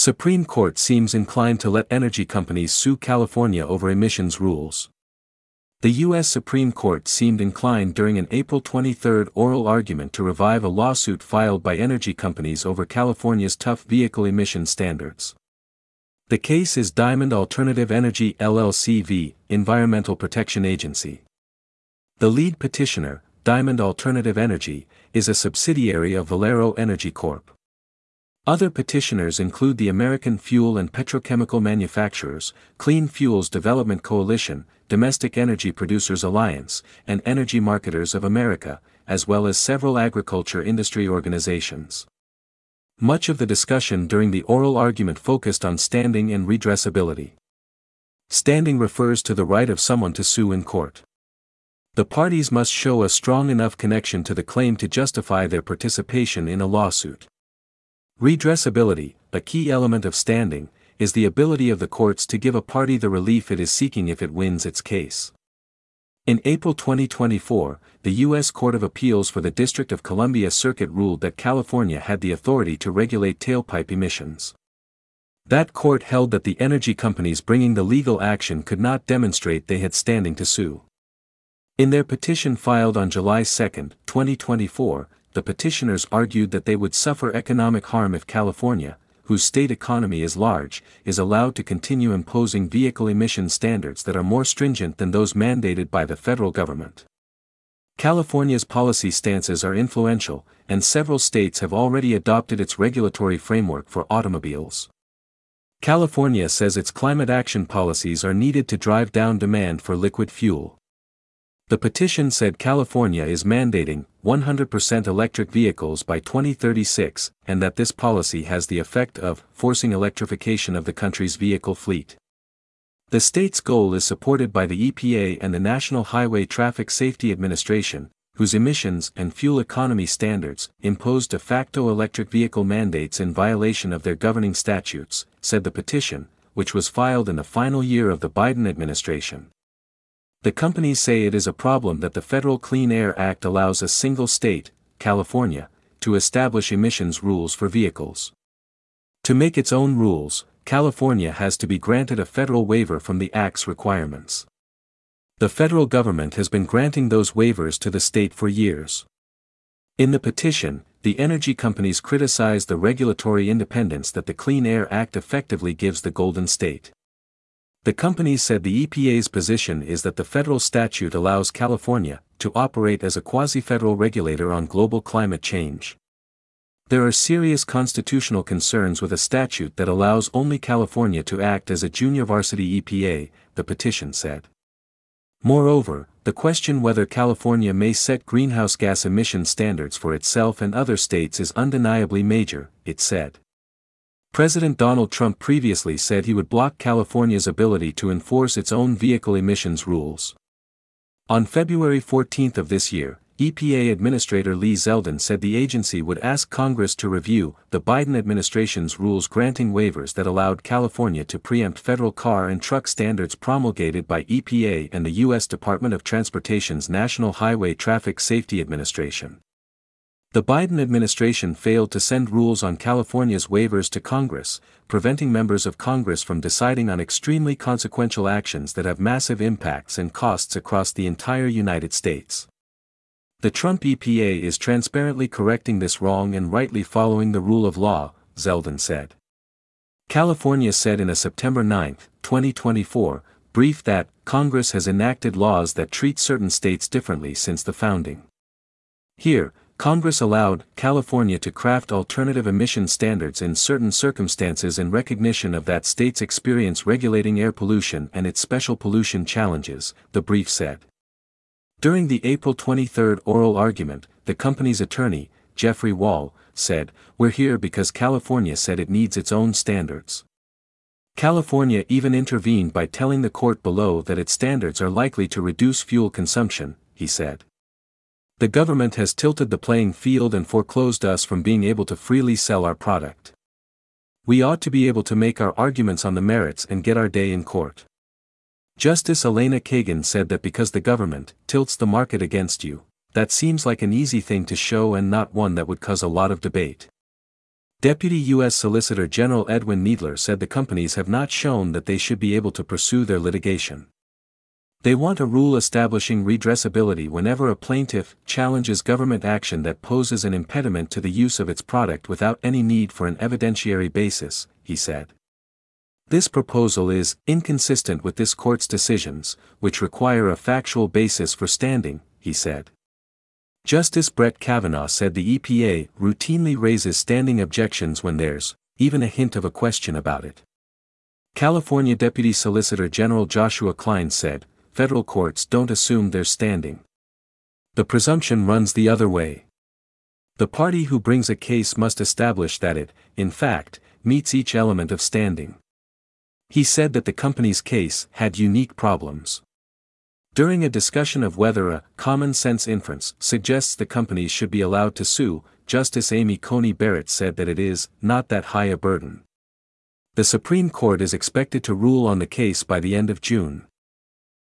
Supreme Court seems inclined to let energy companies sue California over emissions rules. The U.S. Supreme Court seemed inclined during an April 23 oral argument to revive a lawsuit filed by energy companies over California's tough vehicle emission standards. The case is Diamond Alternative Energy LLC v. Environmental Protection Agency. The lead petitioner, Diamond Alternative Energy, is a subsidiary of Valero Energy Corp. Other petitioners include the American Fuel and Petrochemical Manufacturers, Clean Fuels Development Coalition, Domestic Energy Producers Alliance, and Energy Marketers of America, as well as several agriculture industry organizations. Much of the discussion during the oral argument focused on standing and redressability. Standing refers to the right of someone to sue in court. The parties must show a strong enough connection to the claim to justify their participation in a lawsuit. Redressability, a key element of standing, is the ability of the courts to give a party the relief it is seeking if it wins its case. In April 2024, the U.S. Court of Appeals for the District of Columbia Circuit ruled that California had the authority to regulate tailpipe emissions. That court held that the energy companies bringing the legal action could not demonstrate they had standing to sue. In their petition filed on July 2, 2024, the petitioners argued that they would suffer economic harm if California, whose state economy is large, is allowed to continue imposing vehicle emission standards that are more stringent than those mandated by the federal government. California's policy stances are influential, and several states have already adopted its regulatory framework for automobiles. California says its climate action policies are needed to drive down demand for liquid fuel. The petition said California is mandating 100% electric vehicles by 2036, and that this policy has the effect of forcing electrification of the country's vehicle fleet. The state's goal is supported by the EPA and the National Highway Traffic Safety Administration, whose emissions and fuel economy standards impose de facto electric vehicle mandates in violation of their governing statutes, said the petition, which was filed in the final year of the Biden administration. The companies say it is a problem that the Federal Clean Air Act allows a single state, California, to establish emissions rules for vehicles. To make its own rules, California has to be granted a federal waiver from the Act's requirements. The federal government has been granting those waivers to the state for years. In the petition, the energy companies criticize the regulatory independence that the Clean Air Act effectively gives the Golden State. The companies said the EPA's position is that the federal statute allows California to operate as a quasi-federal regulator on global climate change. There are serious constitutional concerns with a statute that allows only California to act as a junior varsity EPA, the petition said. Moreover, the question whether California may set greenhouse gas emission standards for itself and other states is undeniably major, it said. President Donald Trump previously said he would block California's ability to enforce its own vehicle emissions rules. On February 14 of this year, EPA Administrator Lee Zeldin said the agency would ask Congress to review the Biden administration's rules granting waivers that allowed California to preempt federal car and truck standards promulgated by EPA and the U.S. Department of Transportation's National Highway Traffic Safety Administration. The Biden administration failed to send rules on California's waivers to Congress, preventing members of Congress from deciding on extremely consequential actions that have massive impacts and costs across the entire United States. The Trump EPA is transparently correcting this wrong and rightly following the rule of law, Zeldin said. California said in a September 9, 2024, brief that Congress has enacted laws that treat certain states differently since the founding. Here, Congress allowed California to craft alternative emission standards in certain circumstances in recognition of that state's experience regulating air pollution and its special pollution challenges, the brief said. During the April 23 oral argument, the company's attorney, Jeffrey Wall, said, "We're here because California said it needs its own standards." California even intervened by telling the court below that its standards are likely to reduce fuel consumption, he said. The government has tilted the playing field and foreclosed us from being able to freely sell our product. We ought to be able to make our arguments on the merits and get our day in court. Justice Elena Kagan said that because the government tilts the market against you, that seems like an easy thing to show and not one that would cause a lot of debate. Deputy U.S. Solicitor General Edwin Needler said the companies have not shown that they should be able to pursue their litigation. They want a rule establishing redressability whenever a plaintiff challenges government action that poses an impediment to the use of its product without any need for an evidentiary basis, he said. This proposal is inconsistent with this court's decisions, which require a factual basis for standing, he said. Justice Brett Kavanaugh said the EPA routinely raises standing objections when there's even a hint of a question about it. California Deputy Solicitor General Joshua Klein said, "Federal courts don't assume there's standing. The presumption runs the other way. The party who brings a case must establish that it, in fact, meets each element of standing." He said that the company's case had unique problems. During a discussion of whether a common-sense inference suggests the companies should be allowed to sue, Justice Amy Coney Barrett said that it is not that high a burden. The Supreme Court is expected to rule on the case by the end of June.